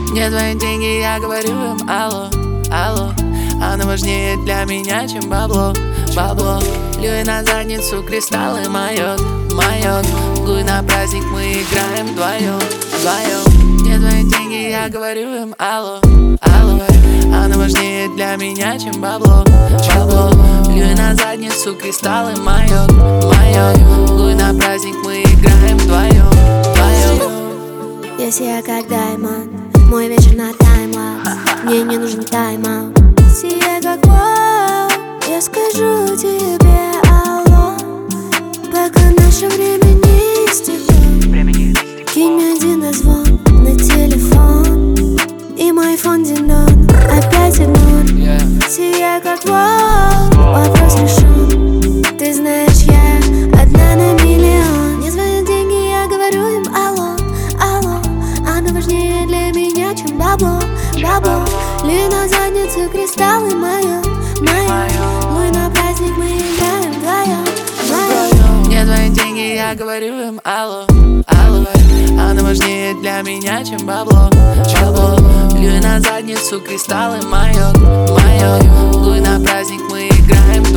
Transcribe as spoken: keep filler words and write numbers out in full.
Мне твои деньги, я говорю им алло, алло. Оно важнее для меня, чем бабло, бабло. Плюй на задницу кристаллы, майот, майот. Плюй на праздник, мы играем вдвоем, вдвоем. Мне твои деньги, я говорю им алло, алло. Оно важнее для меня, чем бабло, бабло. Плюй на задницу кристаллы, майот, майот. Плюй на праздник, мы играем вдвоем, вдвоем. Если я как даймонд, мой вечер на таймлапс. Мне не нужен тайм-аут. Сия как вау, я скажу тебе алло, пока наше время не истекло. Кинь мне один дозвон на телефон, и мой фон динон опять игнор. Сия как вау, вопрос решен. Ты знаешь, я одна на миллион. Мне звонят деньги, я говорю им алло, алло. Оно важнее для меня, чем бабло, бабло. Лью на задницу кристаллы, мое, мое. Мы на праздник, мы играем вдвоем, вдвоем. Мне твои деньги, я говорю им алло, алло. Оно важнее для меня, чем бабло, бабло. Лью на задницу кристаллы, майот, майот. Луй на праздник, мы играем